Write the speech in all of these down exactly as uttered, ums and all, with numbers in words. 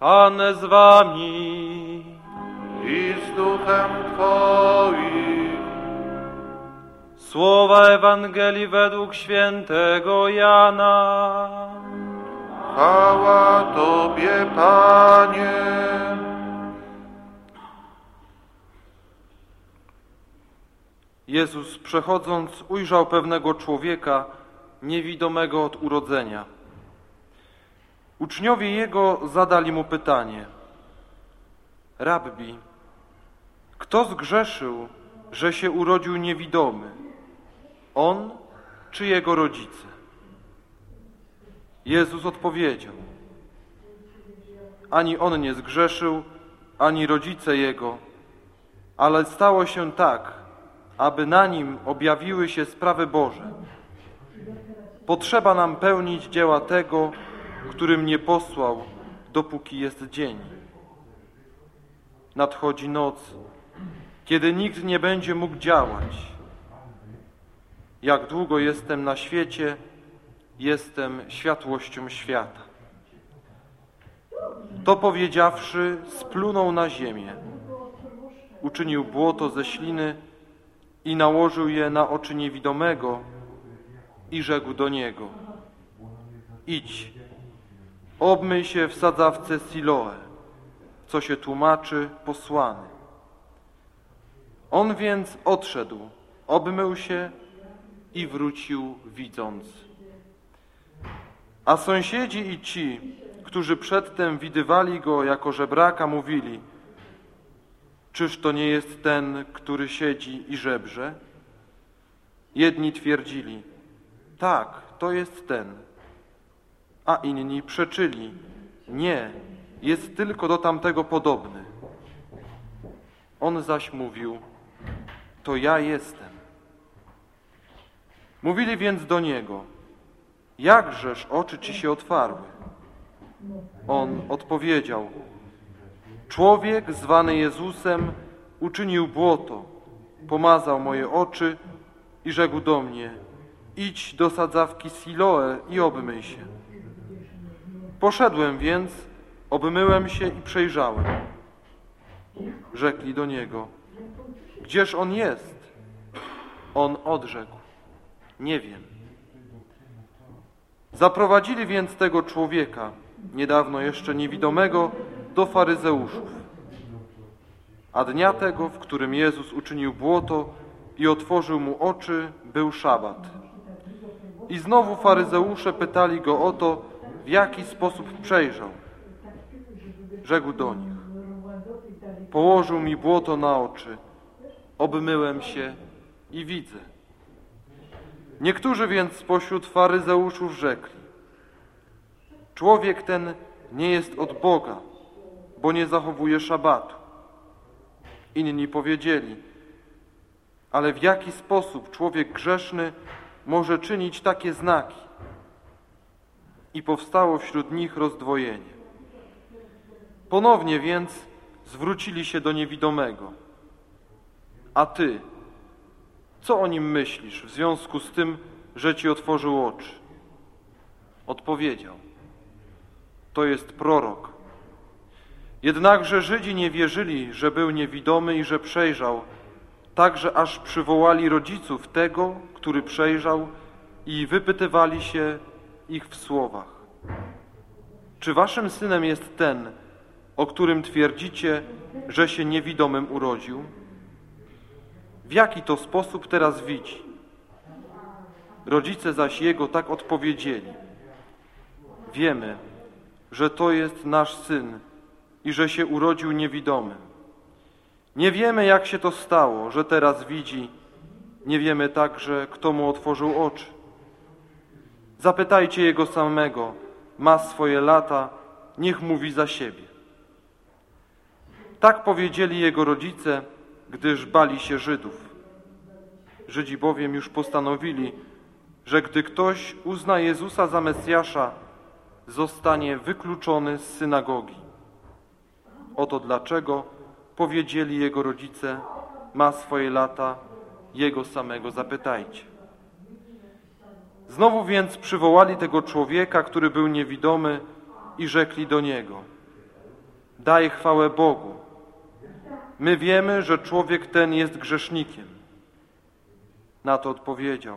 Pan z wami. I z duchem Twoim. Słowa Ewangelii według świętego Jana. Chwała Tobie, Panie. Jezus, przechodząc, ujrzał pewnego człowieka niewidomego od urodzenia. Uczniowie Jego zadali Mu pytanie: Rabbi, kto zgrzeszył, że się urodził niewidomy? On czy jego rodzice? Jezus odpowiedział: Ani on nie zgrzeszył, ani rodzice jego, ale stało się tak, aby na nim objawiły się sprawy Boże. Potrzeba nam pełnić dzieła tego, który mnie posłał, dopóki jest dzień. Nadchodzi noc, kiedy nikt nie będzie mógł działać. Jak długo jestem na świecie, jestem światłością świata. To powiedziawszy, splunął na ziemię, uczynił błoto ze śliny i nałożył je na oczy niewidomego i rzekł do niego: Idź, obmyj się w sadzawce Siloe, co się tłumaczy posłany. On więc odszedł, obmył się i wrócił widząc. A sąsiedzi i ci, którzy przedtem widywali go jako żebraka, mówili: Czyż to nie jest ten, który siedzi i żebrze? Jedni twierdzili: Tak, to jest ten. A inni przeczyli: Nie, jest tylko do tamtego podobny. On zaś mówił: To ja jestem. Mówili więc do niego: Jakżeż oczy ci się otwarły? On odpowiedział: Człowiek zwany Jezusem uczynił błoto, pomazał moje oczy i rzekł do mnie: Idź do sadzawki Siloe i obmyj się. Poszedłem więc, obmyłem się i przejrzałem. Rzekli do niego: Gdzież on jest? On odrzekł: Nie wiem. Zaprowadzili więc tego człowieka, niedawno jeszcze niewidomego, do faryzeuszów. A dnia tego, w którym Jezus uczynił błoto i otworzył mu oczy, był szabat. I znowu faryzeusze pytali go o to, w jaki sposób przejrzał. Rzekł do nich: Położył mi błoto na oczy, obmyłem się i widzę. Niektórzy więc spośród faryzeuszów rzekli: Człowiek ten nie jest od Boga, bo nie zachowuje szabatu. Inni powiedzieli: Ale w jaki sposób człowiek grzeszny może czynić takie znaki? I powstało wśród nich rozdwojenie. Ponownie więc zwrócili się do niewidomego: A ty, co o nim myślisz w związku z tym, że ci otworzył oczy? Odpowiedział: To jest prorok. Jednakże Żydzi nie wierzyli, że był niewidomy i że przejrzał, także aż przywołali rodziców tego, który przejrzał, i wypytywali się ich w słowach: Czy waszym synem jest ten, o którym twierdzicie, że się niewidomym urodził? W jaki to sposób teraz widzi? Rodzice zaś jego tak odpowiedzieli: Wiemy, że to jest nasz syn i że się urodził niewidomym. Nie wiemy, jak się to stało, że teraz widzi. Nie wiemy także, kto mu otworzył oczy. Zapytajcie jego samego, ma swoje lata, niech mówi za siebie. Tak powiedzieli jego rodzice, gdyż bali się Żydów. Żydzi bowiem już postanowili, że gdy ktoś uzna Jezusa za Mesjasza, zostanie wykluczony z synagogi. Oto dlaczego powiedzieli jego rodzice: ma swoje lata, jego samego zapytajcie. Znowu więc przywołali tego człowieka, który był niewidomy, i rzekli do niego: daj chwałę Bogu. My wiemy, że człowiek ten jest grzesznikiem. Na to odpowiedział: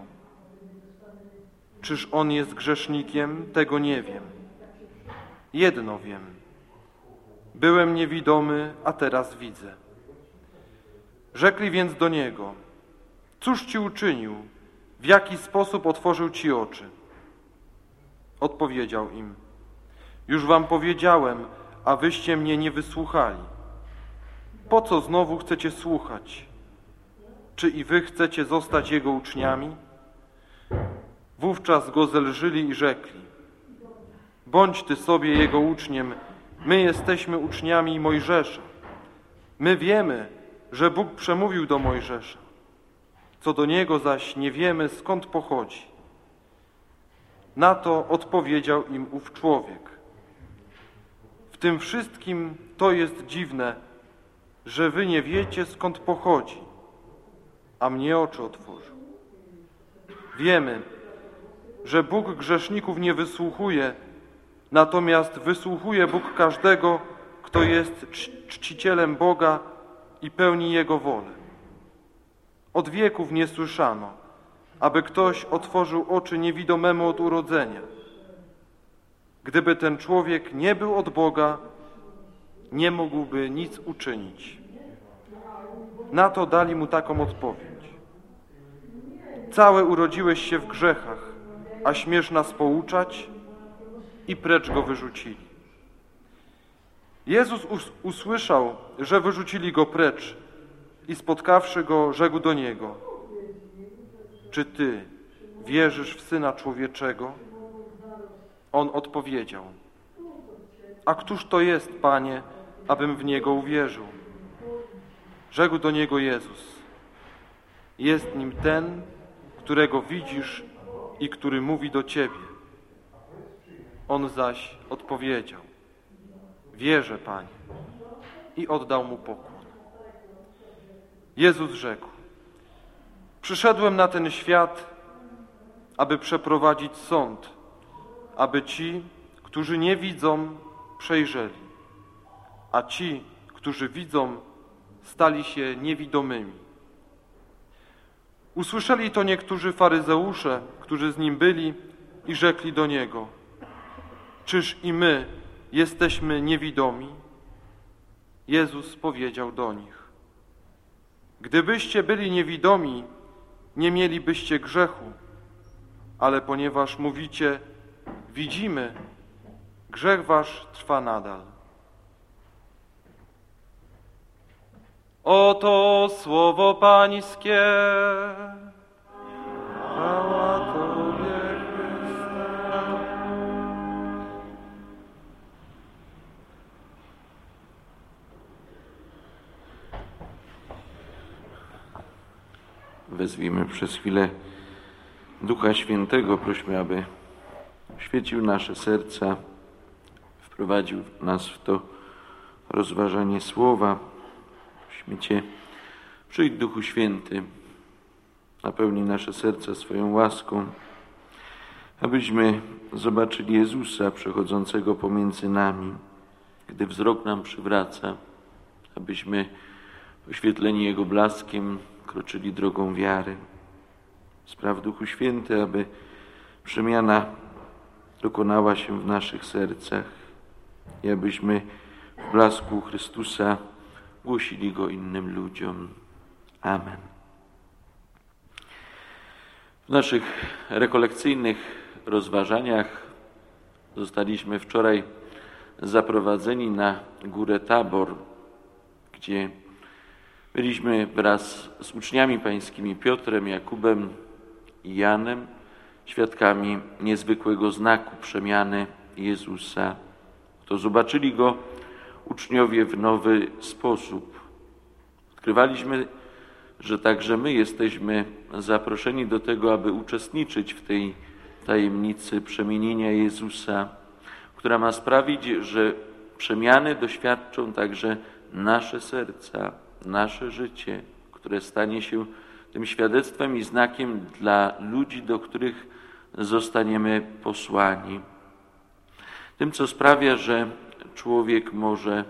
czyż on jest grzesznikiem? Tego nie wiem. Jedno wiem. Byłem niewidomy, a teraz widzę. Rzekli więc do niego: cóż ci uczynił? W jaki sposób otworzył ci oczy? Odpowiedział im: już wam powiedziałem, a wyście mnie nie wysłuchali. Po co znowu chcecie słuchać? Czy i wy chcecie zostać jego uczniami? Wówczas go zelżyli i rzekli: bądź ty sobie jego uczniem, my jesteśmy uczniami Mojżesza. My wiemy, że Bóg przemówił do Mojżesza. Co do niego zaś nie wiemy, skąd pochodzi. Na to odpowiedział im ów człowiek: w tym wszystkim to jest dziwne, że wy nie wiecie, skąd pochodzi, a mnie oczy otworzył. Wiemy, że Bóg grzeszników nie wysłuchuje, natomiast wysłuchuje Bóg każdego, kto jest czcicielem Boga i pełni Jego wolę. Od wieków nie słyszano, aby ktoś otworzył oczy niewidomemu od urodzenia. Gdyby ten człowiek nie był od Boga, nie mógłby nic uczynić. Na to dali mu taką odpowiedź: całe urodziłeś się w grzechach, a śmiesz nas pouczać? I precz go wyrzucili. Jezus us- usłyszał, że wyrzucili go precz i spotkawszy go, rzekł do niego: czy ty wierzysz w Syna Człowieczego? On odpowiedział: a któż to jest, Panie, abym w Niego uwierzył? Rzekł do niego Jezus: jest nim ten, którego widzisz i który mówi do ciebie. On zaś odpowiedział: wierzę, Panie, i oddał mu pokłon. Jezus rzekł: przyszedłem na ten świat, aby przeprowadzić sąd, aby ci, którzy nie widzą, przejrzeli, a ci, którzy widzą, stali się niewidomymi. Usłyszeli to niektórzy faryzeusze, którzy z nim byli, i rzekli do niego: czyż i my jesteśmy niewidomi? Jezus powiedział do nich: gdybyście byli niewidomi, nie mielibyście grzechu, ale ponieważ mówicie: widzimy, grzech wasz trwa nadal. Oto słowo Pańskie. Chwała Tobie, Chryste. Wezwijmy przez chwilę Ducha Świętego. Prośmy, aby świecił nasze serca, wprowadził nas w to rozważanie słowa. Prośmy Cię: przyjdź, Duchu Święty, napełnij nasze serca swoją łaską, abyśmy zobaczyli Jezusa przechodzącego pomiędzy nami, gdy wzrok nam przywraca, abyśmy oświetleni Jego blaskiem kroczyli drogą wiary. Spraw, Duchu Święty, aby przemiana dokonała się w naszych sercach i abyśmy w blasku Chrystusa głosili Go innym ludziom. Amen. W naszych rekolekcyjnych rozważaniach zostaliśmy wczoraj zaprowadzeni na górę Tabor, gdzie byliśmy wraz z uczniami pańskimi Piotrem, Jakubem i Janem świadkami niezwykłego znaku przemiany Jezusa. To zobaczyli Go uczniowie w nowy sposób. Odkrywaliśmy, że także my jesteśmy zaproszeni do tego, aby uczestniczyć w tej tajemnicy przemienienia Jezusa, która ma sprawić, że przemiany doświadczą także nasze serca, nasze życie, które stanie się tym świadectwem i znakiem dla ludzi, do których zostaniemy posłani. Tym, co sprawia, że człowiek może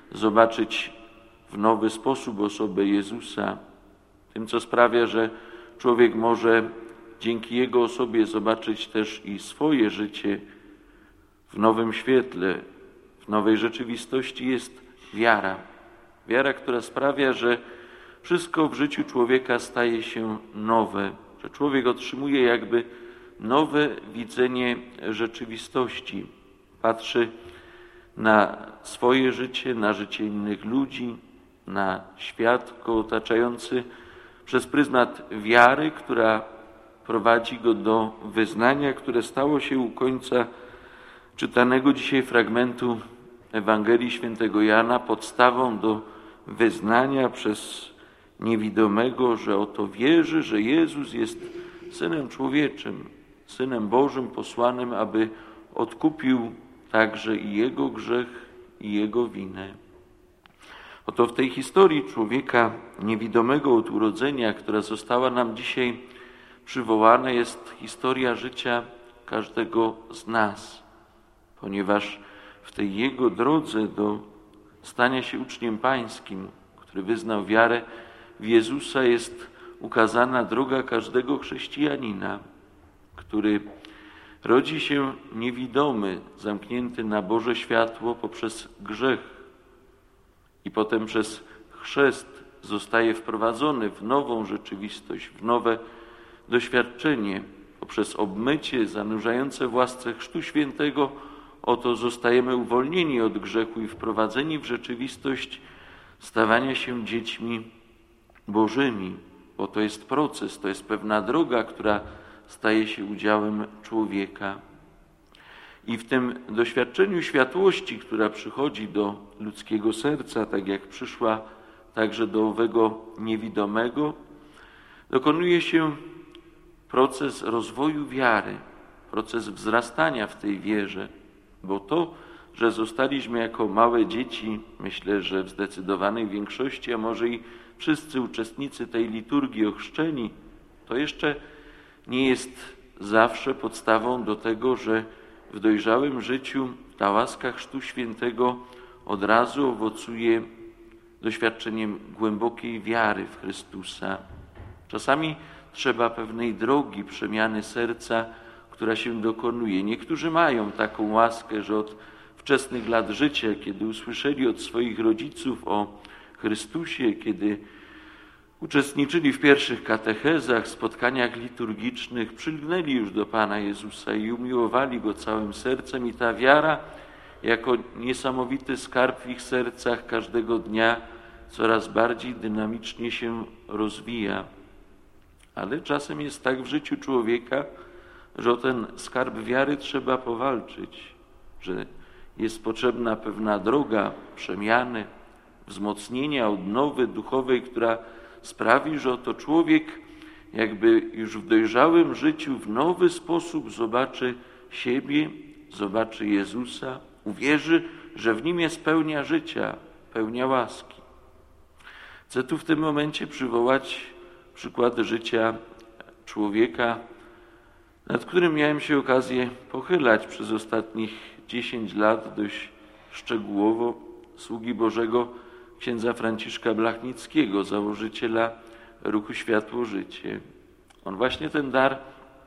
zobaczyć w nowy sposób osobę Jezusa, tym, co sprawia, że człowiek może dzięki Jego osobie zobaczyć też i swoje życie w nowym świetle, w nowej rzeczywistości, jest wiara. Wiara, która sprawia, że wszystko w życiu człowieka staje się nowe, że człowiek otrzymuje jakby nowe widzenie rzeczywistości. Patrzy na swoje życie, na życie innych ludzi, na świat go otaczający przez pryzmat wiary, która prowadzi go do wyznania, które stało się u końca czytanego dzisiaj fragmentu Ewangelii Świętego Jana podstawą do wyznania przez niewidomego, że oto wierzy, że Jezus jest Synem Człowieczym, Synem Bożym posłanym, aby odkupił także i jego grzech, i jego winę. Oto w tej historii człowieka niewidomego od urodzenia, która została nam dzisiaj przywołana, jest historia życia każdego z nas, ponieważ w tej jego drodze do stania się uczniem pańskim, który wyznał wiarę w Jezusa, jest ukazana droga każdego chrześcijanina, który rodzi się niewidomy, zamknięty na Boże światło poprzez grzech i potem przez chrzest zostaje wprowadzony w nową rzeczywistość, w nowe doświadczenie. Poprzez obmycie zanurzające w łasce Chrztu Świętego oto zostajemy uwolnieni od grzechu i wprowadzeni w rzeczywistość stawania się dziećmi Bożymi, bo to jest proces, to jest pewna droga, która staje się udziałem człowieka. I w tym doświadczeniu światłości, która przychodzi do ludzkiego serca, tak jak przyszła także do owego niewidomego, dokonuje się proces rozwoju wiary, proces wzrastania w tej wierze, bo to, że zostaliśmy jako małe dzieci, myślę, że w zdecydowanej większości, a może i wszyscy uczestnicy tej liturgii ochrzczeni, to jeszcze nie jest zawsze podstawą do tego, że w dojrzałym życiu ta łaska Chrztu Świętego od razu owocuje doświadczeniem głębokiej wiary w Chrystusa. Czasami trzeba pewnej drogi przemiany serca, która się dokonuje. Niektórzy mają taką łaskę, że od wczesnych lat życia, kiedy usłyszeli od swoich rodziców o Chrystusie, kiedy uczestniczyli w pierwszych katechezach, spotkaniach liturgicznych, przylgnęli już do Pana Jezusa i umiłowali Go całym sercem i ta wiara jako niesamowity skarb w ich sercach każdego dnia coraz bardziej dynamicznie się rozwija. Ale czasem jest tak w życiu człowieka, że o ten skarb wiary trzeba powalczyć, że jest potrzebna pewna droga przemiany, wzmocnienia, odnowy duchowej, która sprawi, że oto człowiek jakby już w dojrzałym życiu w nowy sposób zobaczy siebie, zobaczy Jezusa, uwierzy, że w Nim jest pełnia życia, pełnia łaski. Chcę tu w tym momencie przywołać przykład życia człowieka, nad którym miałem się okazję pochylać przez ostatnich dziesięć lat dość szczegółowo, sługi Bożego księdza Franciszka Blachnickiego, założyciela ruchu Światło Życie. On właśnie ten dar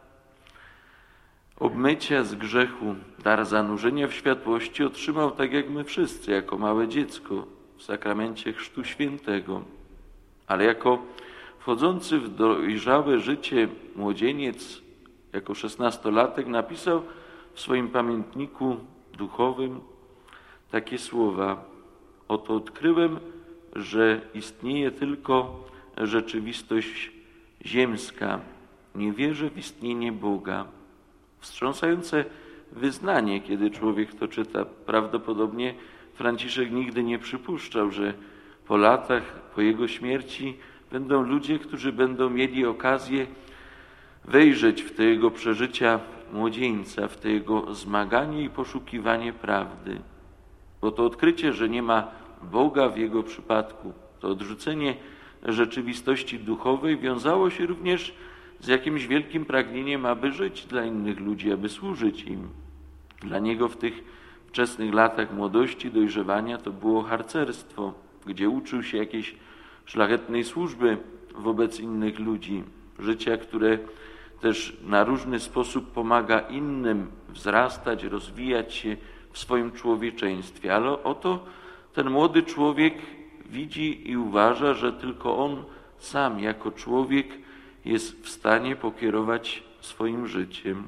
obmycia z grzechu, dar zanurzenia w światłości otrzymał tak jak my wszyscy, jako małe dziecko w sakramencie Chrztu Świętego. Ale jako wchodzący w dojrzałe życie młodzieniec, jako szesnastolatek napisał w swoim pamiętniku duchowym takie słowa: oto odkryłem, że istnieje tylko rzeczywistość ziemska. Nie wierzę w istnienie Boga. Wstrząsające wyznanie, kiedy człowiek to czyta. Prawdopodobnie Franciszek nigdy nie przypuszczał, że po latach, po jego śmierci będą ludzie, którzy będą mieli okazję wejrzeć w te jego przeżycia młodzieńca, w te jego zmaganie i poszukiwanie prawdy. Bo to odkrycie, że nie ma Boga w jego przypadku, to odrzucenie rzeczywistości duchowej wiązało się również z jakimś wielkim pragnieniem, aby żyć dla innych ludzi, aby służyć im. Dla niego w tych wczesnych latach młodości, dojrzewania to było harcerstwo, gdzie uczył się jakiejś szlachetnej służby wobec innych ludzi, życia, które też na różny sposób pomaga innym wzrastać, rozwijać się w swoim człowieczeństwie. Ale oto ten młody człowiek widzi i uważa, że tylko on sam jako człowiek jest w stanie pokierować swoim życiem.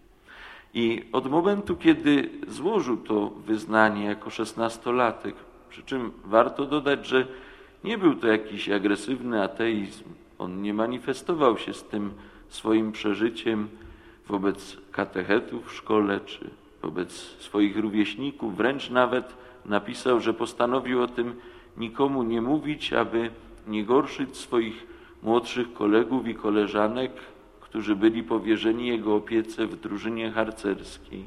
I od momentu, kiedy złożył to wyznanie jako szesnastolatek, przy czym warto dodać, że nie był to jakiś agresywny ateizm, on nie manifestował się z tym swoim przeżyciem wobec katechetów w szkole czy wobec swoich rówieśników, wręcz nawet napisał, że postanowił o tym nikomu nie mówić, aby nie gorszyć swoich młodszych kolegów i koleżanek, którzy byli powierzeni jego opiece w drużynie harcerskiej.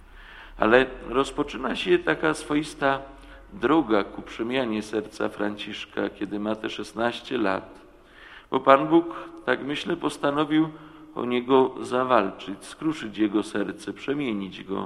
Ale rozpoczyna się taka swoista droga ku przemianie serca Franciszka, kiedy ma te szesnaście lat. Bo Pan Bóg, tak myślę, postanowił o niego zawalczyć, skruszyć jego serce, przemienić go.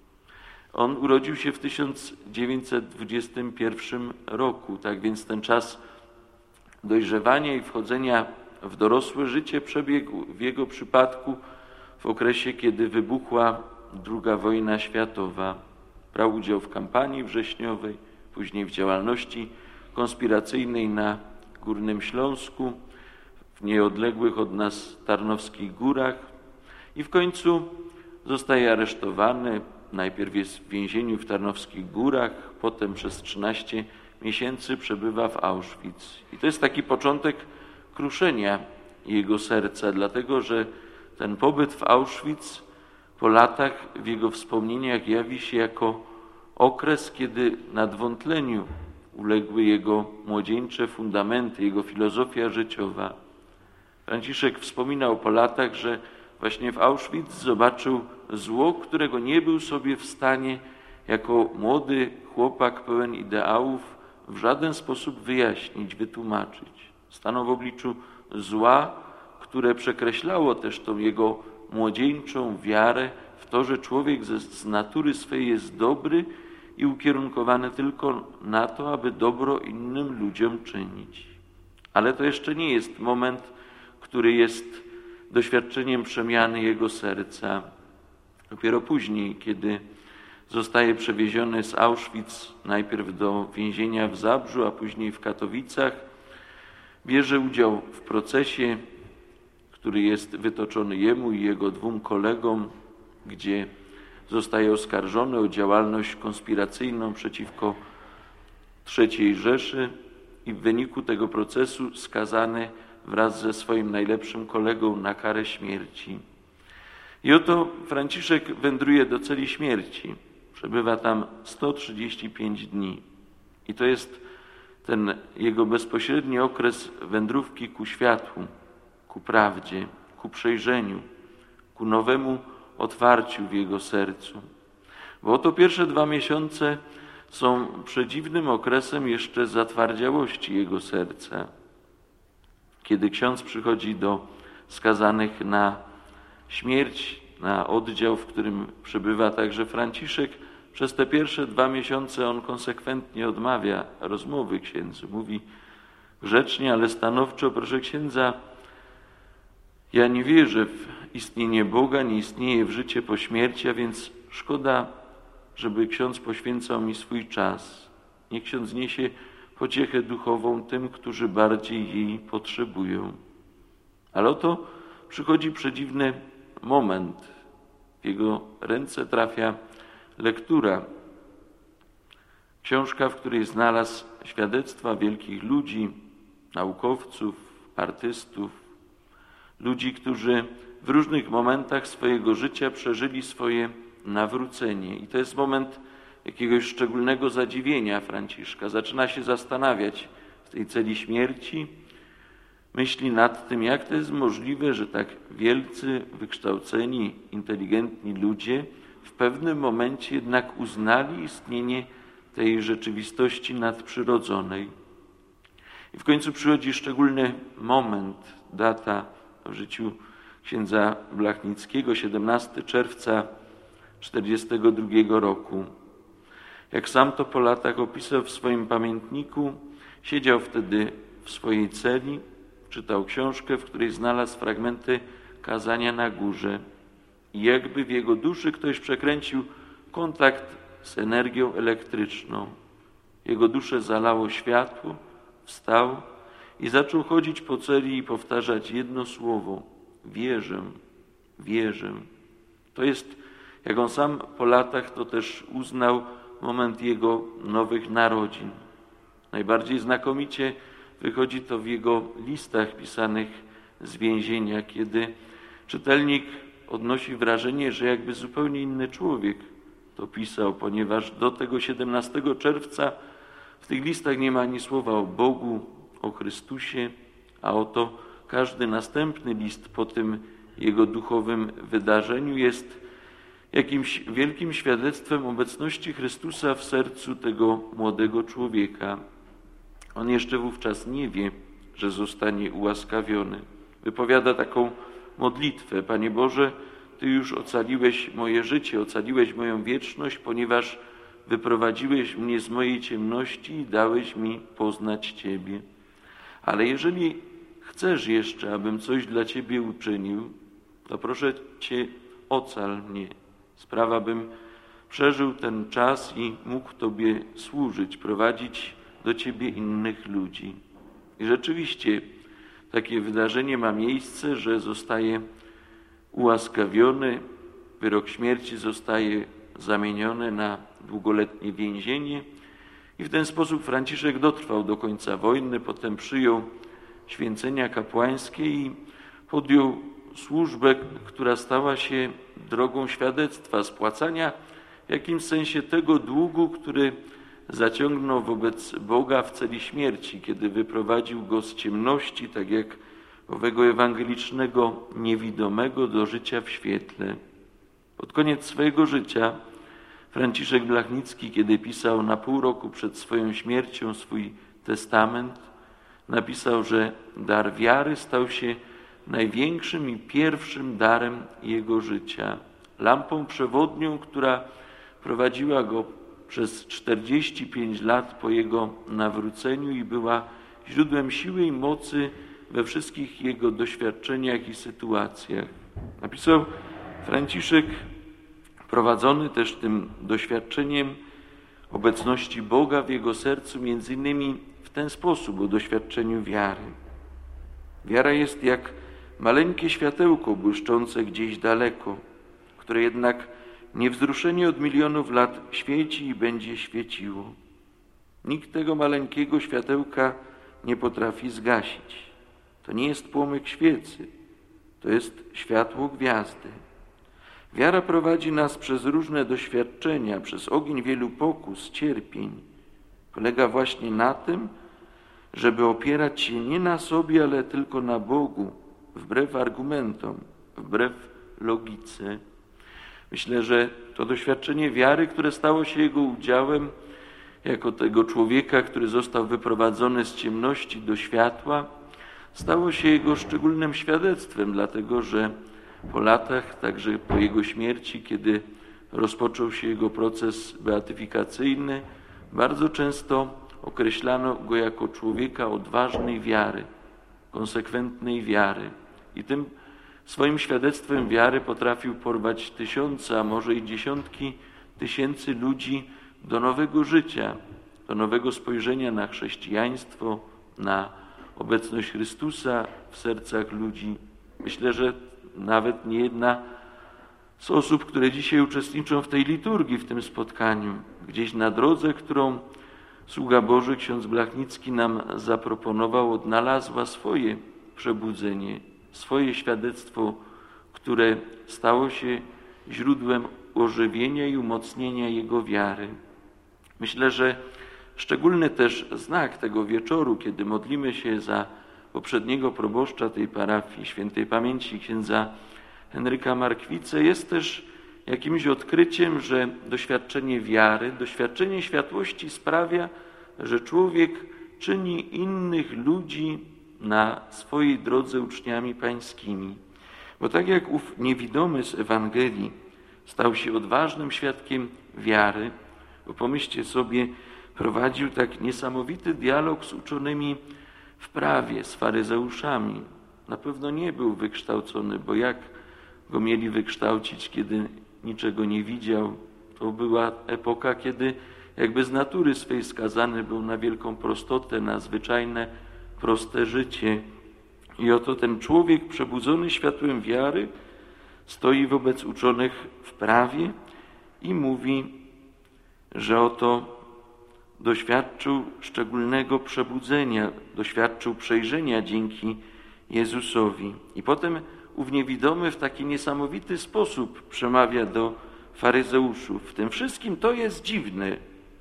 On urodził się w tysiąc dziewięćset dwudziestym pierwszym roku, tak więc ten czas dojrzewania i wchodzenia w dorosłe życie przebiegł w jego przypadku w okresie, kiedy wybuchła druga wojna światowa. Brał udział w kampanii wrześniowej, później w działalności konspiracyjnej na Górnym Śląsku, w nieodległych od nas Tarnowskich Górach i w końcu zostaje aresztowany. Najpierw jest w więzieniu w Tarnowskich Górach, potem przez trzynaście miesięcy przebywa w Auschwitz. I to jest taki początek kruszenia jego serca, dlatego że ten pobyt w Auschwitz po latach w jego wspomnieniach jawi się jako okres, kiedy nadwątleniu uległy jego młodzieńcze fundamenty, jego filozofia życiowa. Franciszek wspominał po latach, że właśnie w Auschwitz zobaczył zło, którego nie był sobie w stanie jako młody chłopak pełen ideałów w żaden sposób wyjaśnić, wytłumaczyć. Stanął w obliczu zła, które przekreślało też tą jego młodzieńczą wiarę w to, że człowiek z, z natury swej jest dobry i ukierunkowany tylko na to, aby dobro innym ludziom czynić. Ale to jeszcze nie jest moment, który jest doświadczeniem przemiany jego serca. Dopiero później, kiedy zostaje przewieziony z Auschwitz najpierw do więzienia w Zabrzu, a później w Katowicach, bierze udział w procesie, który jest wytoczony jemu i jego dwóm kolegom, gdzie zostaje oskarżony o działalność konspiracyjną przeciwko trzeciej Rzeszy i w wyniku tego procesu skazany wraz ze swoim najlepszym kolegą na karę śmierci. I oto Franciszek wędruje do celi śmierci. Przebywa tam sto trzydzieści pięć dni. I to jest ten jego bezpośredni okres wędrówki ku światłu, ku prawdzie, ku przejrzeniu, ku nowemu otwarciu w jego sercu. Bo oto pierwsze dwa miesiące są przedziwnym okresem jeszcze zatwardziałości jego serca. Kiedy ksiądz przychodzi do skazanych na śmierć, na oddział, w którym przebywa także Franciszek, przez te pierwsze dwa miesiące on konsekwentnie odmawia rozmowy księdzu. Mówi grzecznie, ale stanowczo: proszę księdza, ja nie wierzę w istnienie Boga, nie istnieje w życie po śmierci, a więc szkoda, żeby ksiądz poświęcał mi swój czas. Niech ksiądz niesie pociechę duchową tym, którzy bardziej jej potrzebują. Ale oto przychodzi przedziwny moment. W jego ręce trafia lektura. Książka, w której znalazł świadectwa wielkich ludzi, naukowców, artystów, ludzi, którzy w różnych momentach swojego życia przeżyli swoje nawrócenie. I to jest moment jakiegoś szczególnego zadziwienia Franciszka. Zaczyna się zastanawiać w tej celi śmierci, myśli nad tym, jak to jest możliwe, że tak wielcy, wykształceni, inteligentni ludzie w pewnym momencie jednak uznali istnienie tej rzeczywistości nadprzyrodzonej. I w końcu przychodzi szczególny moment, data w życiu księdza Blachnickiego, siedemnastego czerwca tysiąc dziewięćset czterdziestego drugiego roku. Jak sam to po latach opisał w swoim pamiętniku, siedział wtedy w swojej celi, czytał książkę, w której znalazł fragmenty kazania na górze i jakby w jego duszy ktoś przekręcił kontakt z energią elektryczną. Jego duszę zalało światło, wstał i zaczął chodzić po celi i powtarzać jedno słowo: wierzę, wierzę. To jest, jak on sam po latach to też uznał, moment jego nowych narodzin. Najbardziej znakomicie wychodzi to w jego listach pisanych z więzienia, kiedy czytelnik odnosi wrażenie, że jakby zupełnie inny człowiek to pisał, ponieważ do tego siedemnastego czerwca w tych listach nie ma ani słowa o Bogu, o Chrystusie, a oto każdy następny list po tym jego duchowym wydarzeniu jest jakimś wielkim świadectwem obecności Chrystusa w sercu tego młodego człowieka. On jeszcze wówczas nie wie, że zostanie ułaskawiony. Wypowiada taką modlitwę: Panie Boże, Ty już ocaliłeś moje życie, ocaliłeś moją wieczność, ponieważ wyprowadziłeś mnie z mojej ciemności i dałeś mi poznać Ciebie. Ale jeżeli chcesz jeszcze, abym coś dla Ciebie uczynił, to proszę Cię, ocal mnie. Spraw, abym przeżył ten czas i mógł Tobie służyć, prowadzić do Ciebie innych ludzi. I rzeczywiście takie wydarzenie ma miejsce, że zostaje ułaskawiony, wyrok śmierci zostaje zamieniony na długoletnie więzienie i w ten sposób Franciszek dotrwał do końca wojny, potem przyjął święcenia kapłańskie i podjął służbę, która stała się drogą świadectwa, spłacania w jakimś sensie tego długu, który zaciągnął wobec Boga w celi śmierci, kiedy wyprowadził go z ciemności, tak jak owego ewangelicznego niewidomego, do życia w świetle. Pod koniec swojego życia Franciszek Blachnicki, kiedy pisał na pół roku przed swoją śmiercią swój testament, napisał, że dar wiary stał się największym i pierwszym darem jego życia, lampą przewodnią, która prowadziła go przez czterdzieści pięć lat po jego nawróceniu i była źródłem siły i mocy we wszystkich jego doświadczeniach i sytuacjach. Napisał Franciszek, prowadzony też tym doświadczeniem obecności Boga w jego sercu, między innymi w ten sposób, o doświadczeniu wiary. Wiara jest jak maleńkie światełko błyszczące gdzieś daleko, które jednak niewzruszenie od milionów lat świeci i będzie świeciło. Nikt tego maleńkiego światełka nie potrafi zgasić. To nie jest płomyk świecy, to jest światło gwiazdy. Wiara prowadzi nas przez różne doświadczenia, przez ogień wielu pokus, cierpień. Polega właśnie na tym, żeby opierać się nie na sobie, ale tylko na Bogu, wbrew argumentom, wbrew logice. Myślę, że to doświadczenie wiary, które stało się jego udziałem, jako tego człowieka, który został wyprowadzony z ciemności do światła, stało się jego szczególnym świadectwem, dlatego że po latach, także po jego śmierci, kiedy rozpoczął się jego proces beatyfikacyjny, bardzo często określano go jako człowieka odważnej wiary, konsekwentnej wiary. I tym swoim świadectwem wiary potrafił porwać tysiące, a może i dziesiątki tysięcy ludzi do nowego życia, do nowego spojrzenia na chrześcijaństwo, na obecność Chrystusa w sercach ludzi. Myślę, że nawet nie jedna z osób, które dzisiaj uczestniczą w tej liturgii, w tym spotkaniu, gdzieś na drodze, którą sługa Boży, ksiądz Blachnicki nam zaproponował, odnalazła swoje przebudzenie, swoje świadectwo, które stało się źródłem ożywienia i umocnienia jego wiary. Myślę, że szczególny też znak tego wieczoru, kiedy modlimy się za poprzedniego proboszcza tej parafii, świętej pamięci księdza Henryka Markwice, jest też jakimś odkryciem, że doświadczenie wiary, doświadczenie światłości sprawia, że człowiek czyni innych ludzi na swojej drodze uczniami pańskimi. Bo tak jak ów niewidomy z Ewangelii stał się odważnym świadkiem wiary, Bo pomyślcie sobie, prowadził tak niesamowity dialog z uczonymi w prawie, z faryzeuszami. Na pewno nie był wykształcony, bo jak go mieli wykształcić, kiedy niczego nie widział? To była epoka, kiedy jakby z natury swej skazany był na wielką prostotę, na zwyczajne, proste życie. I oto ten człowiek przebudzony światłem wiary stoi wobec uczonych w prawie i mówi, że oto doświadczył szczególnego przebudzenia, doświadczył przejrzenia dzięki Jezusowi. I potem ów niewidomy w taki niesamowity sposób przemawia do faryzeuszów. W tym wszystkim to jest dziwne,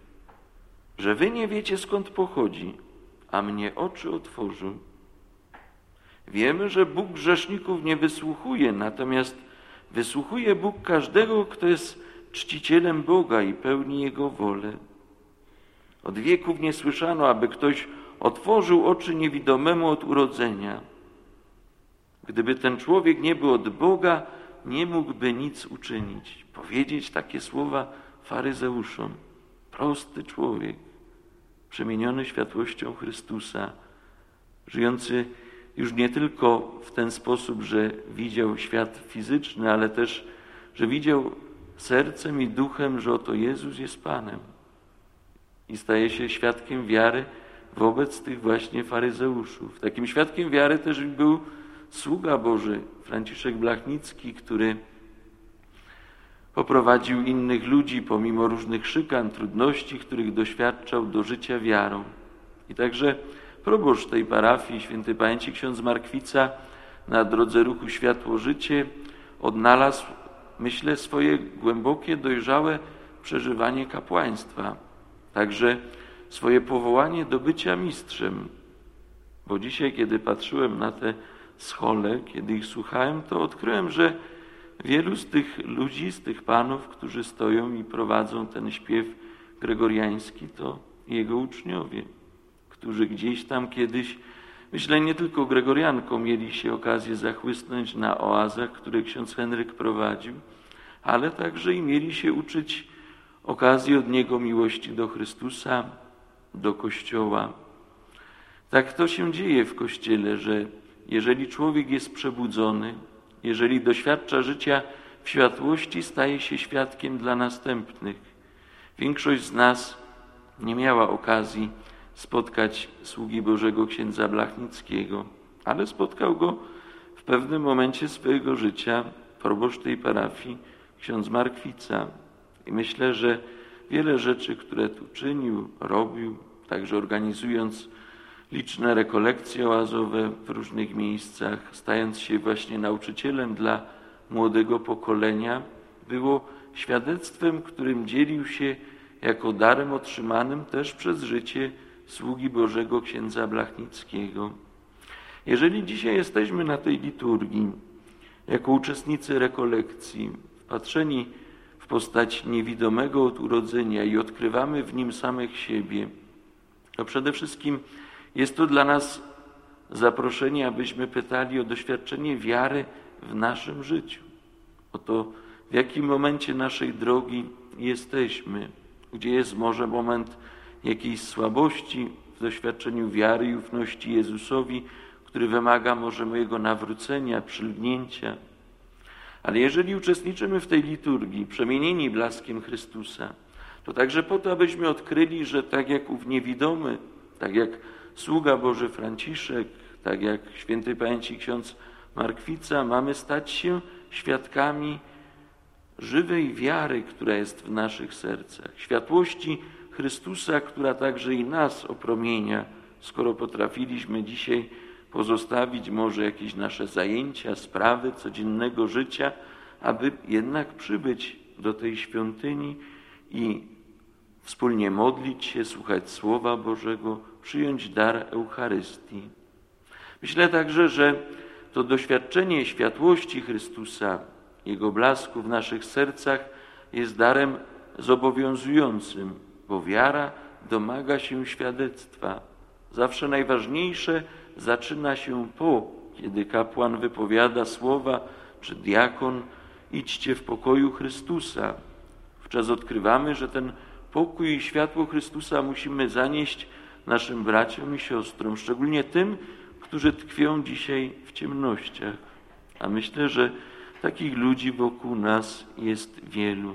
że wy nie wiecie, skąd pochodzi, a mnie oczy otworzył. Wiemy, że Bóg grzeszników nie wysłuchuje, natomiast wysłuchuje Bóg każdego, kto jest czcicielem Boga i pełni Jego wolę. Od wieków nie słyszano, aby ktoś otworzył oczy niewidomemu od urodzenia. Gdyby ten człowiek nie był od Boga, nie mógłby nic uczynić. Powiedzieć takie słowa faryzeuszom. Prosty człowiek, przemieniony światłością Chrystusa, żyjący już nie tylko w ten sposób, że widział świat fizyczny, ale też, że widział sercem i duchem, że oto Jezus jest Panem. I staje się świadkiem wiary wobec tych właśnie faryzeuszów. Takim świadkiem wiary też był sługa Boży, Franciszek Blachnicki, który poprowadził innych ludzi pomimo różnych szykan, trudności, których doświadczał, do życia wiarą. I także proboszcz tej parafii, świętej pamięci ksiądz Markwica, na drodze ruchu Światło-Życie odnalazł, myślę, swoje głębokie, dojrzałe przeżywanie kapłaństwa. Także swoje powołanie do bycia mistrzem. Bo dzisiaj, kiedy patrzyłem na te schole, kiedy ich słuchałem, to odkryłem, że wielu z tych ludzi, z tych panów, którzy stoją i prowadzą ten śpiew gregoriański, to jego uczniowie, którzy gdzieś tam kiedyś, myślę, nie tylko gregorianką, mieli się okazję zachłysnąć na oazach, które ksiądz Henryk prowadził, ale także i mieli się uczyć okazji od niego miłości do Chrystusa, do Kościoła. Tak to się dzieje w Kościele, że jeżeli człowiek jest przebudzony, jeżeli doświadcza życia w światłości, staje się świadkiem dla następnych. Większość z nas nie miała okazji spotkać sługi Bożego księdza Blachnickiego, ale spotkał go w pewnym momencie swojego życia proboszcz tej parafii, ksiądz Markwica. I myślę, że wiele rzeczy, które tu czynił, robił, także organizując liczne rekolekcje oazowe w różnych miejscach, stając się właśnie nauczycielem dla młodego pokolenia, było świadectwem, którym dzielił się jako darem otrzymanym też przez życie sługi Bożego księdza Blachnickiego. Jeżeli dzisiaj jesteśmy na tej liturgii, jako uczestnicy rekolekcji, wpatrzeni w postać niewidomego od urodzenia i odkrywamy w nim samych siebie, to przede wszystkim jest to dla nas zaproszenie, abyśmy pytali o doświadczenie wiary w naszym życiu. O to, w jakim momencie naszej drogi jesteśmy, gdzie jest może moment jakiejś słabości w doświadczeniu wiary i ufności Jezusowi, który wymaga może mojego nawrócenia, przylgnięcia. Ale jeżeli uczestniczymy w tej liturgii, przemienieni blaskiem Chrystusa, to także po to, abyśmy odkryli, że tak jak ów niewidomy, tak jak sługa Boży Franciszek, tak jak świętej pamięci ksiądz Markwica, mamy stać się świadkami żywej wiary, która jest w naszych sercach, światłości Chrystusa, która także i nas opromienia, skoro potrafiliśmy dzisiaj pozostawić może jakieś nasze zajęcia, sprawy codziennego życia, aby jednak przybyć do tej świątyni i wspólnie modlić się, słuchać Słowa Bożego, przyjąć dar Eucharystii. Myślę także, że to doświadczenie światłości Chrystusa, Jego blasku w naszych sercach jest darem zobowiązującym, bo wiara domaga się świadectwa. Zawsze najważniejsze zaczyna się po, kiedy kapłan wypowiada słowa, czy diakon, idźcie w pokoju Chrystusa. Wówczas odkrywamy, że ten pokój i światło Chrystusa musimy zanieść naszym braciom i siostrom, szczególnie tym, którzy tkwią dzisiaj w ciemnościach. A myślę, że takich ludzi wokół nas jest wielu.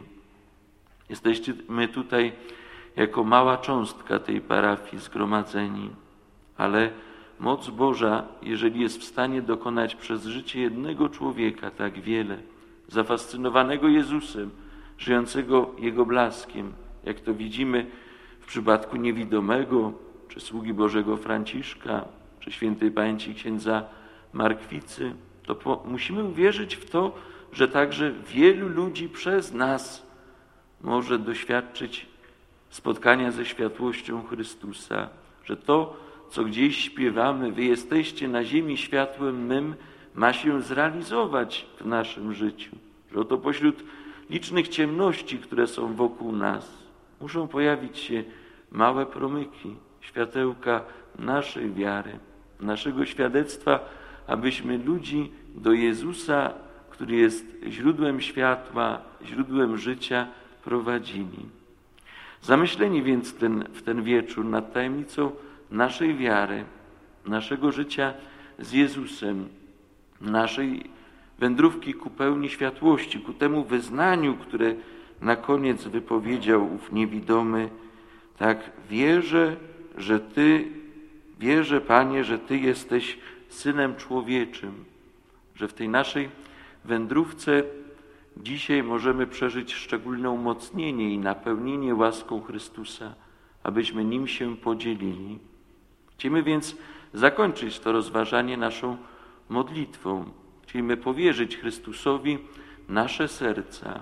Jesteśmy tutaj jako mała cząstka tej parafii zgromadzeni, ale moc Boża, jeżeli jest w stanie dokonać przez życie jednego człowieka tak wiele, zafascynowanego Jezusem, żyjącego Jego blaskiem, jak to widzimy w przypadku niewidomego, czy sługi Bożego Franciszka, czy świętej pamięci księdza Markwicy, to po, musimy uwierzyć w to, że także wielu ludzi przez nas może doświadczyć spotkania ze światłością Chrystusa, że to, co gdzieś śpiewamy, wy jesteście na ziemi światłem mym, ma się zrealizować w naszym życiu. Że oto pośród licznych ciemności, które są wokół nas, muszą pojawić się małe promyki, światełka naszej wiary, naszego świadectwa, abyśmy ludzi do Jezusa, który jest źródłem światła, źródłem życia, prowadzili. Zamyśleni więc ten, w ten wieczór nad tajemnicą naszej wiary, naszego życia z Jezusem, naszej wędrówki ku pełni światłości, ku temu wyznaniu, które na koniec wypowiedział ów niewidomy, tak wierzę, że Ty, wierzę, Panie, że Ty jesteś Synem Człowieczym, że w tej naszej wędrówce dzisiaj możemy przeżyć szczególne umocnienie i napełnienie łaską Chrystusa, abyśmy Nim się podzielili. Chcemy więc zakończyć to rozważanie naszą modlitwą. Chcemy powierzyć Chrystusowi nasze serca.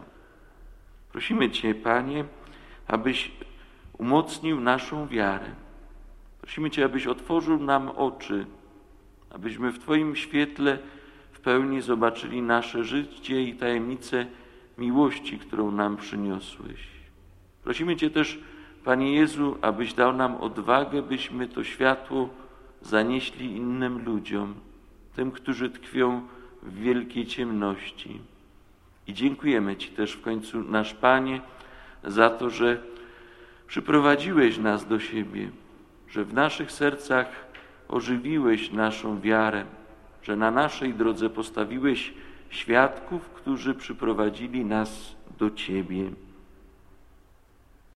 Prosimy Cię, Panie, abyś umocnił naszą wiarę. Prosimy Cię, abyś otworzył nam oczy, abyśmy w Twoim świetle w pełni zobaczyli nasze życie i tajemnicę miłości, którą nam przyniosłeś. Prosimy Cię też, Panie Jezu, abyś dał nam odwagę, byśmy to światło zanieśli innym ludziom, tym, którzy tkwią w wielkiej ciemności. I dziękujemy Ci też w końcu, nasz Panie, za to, że przyprowadziłeś nas do siebie, że w naszych sercach ożywiłeś naszą wiarę, że na naszej drodze postawiłeś świadków, którzy przyprowadzili nas do Ciebie.